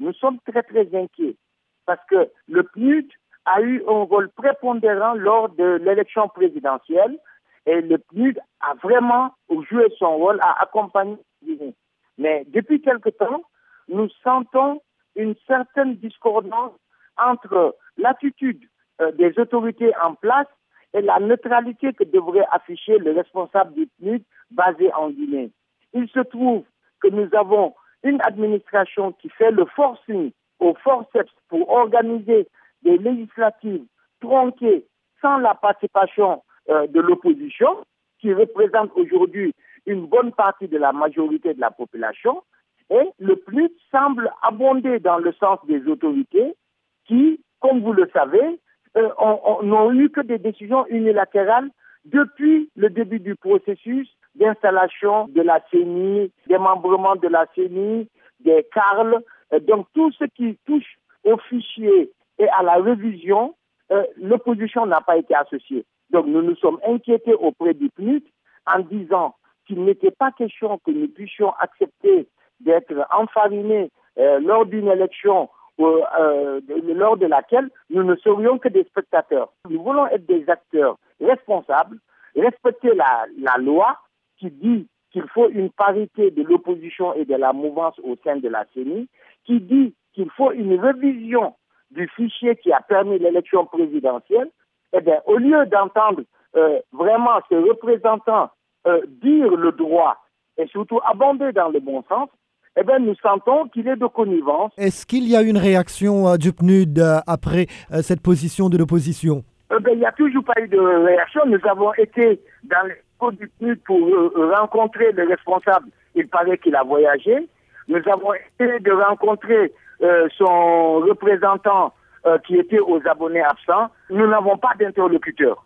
nous sommes très très inquiets parce que le PNUD a eu un rôle prépondérant lors de l'élection présidentielle et le PNUD a vraiment joué son rôle à accompagner les Guinéens. Mais depuis quelque temps, nous sentons une certaine discordance entre l'attitude des autorités en place et la neutralité que devrait afficher le responsable du PNUD basé en Guinée. Il se trouve que nous avons une administration qui fait le forcing au forceps pour organiser des législatives tronquées sans la participation de l'opposition, qui représente aujourd'hui une bonne partie de la majorité de la population, et le PNUD semble abonder dans le sens des autorités qui, comme vous le savez, n'ont eu que des décisions unilatérales depuis le début du processus d'installation de la CENI, démembrement de la CENI, des CARL. Donc tout ce qui touche aux fichiers et à la révision, l'opposition n'a pas été associée. Donc nous nous sommes inquiétés auprès du PNUD en disant qu'il n'était pas question que nous puissions accepter d'être enfarinés lors d'une élection lors de laquelle nous ne serions que des spectateurs. Nous voulons être des acteurs responsables, respecter la loi qui dit qu'il faut une parité de l'opposition et de la mouvance au sein de la CENI, qui dit qu'il faut une révision du fichier qui a permis l'élection présidentielle. Eh bien, au lieu d'entendre vraiment ces représentants dire le droit et surtout abonder dans le bon sens, eh bien, nous sentons qu'il est de connivence. Est-ce qu'il y a une réaction du PNUD après cette position de l'opposition? Il n'y a toujours pas eu de réaction. Nous avons été dans les cours du PNUD pour rencontrer le responsable. Il paraît qu'il a voyagé. Nous avons essayé de rencontrer son représentant qui était aux abonnés absents. Nous n'avons pas d'interlocuteur.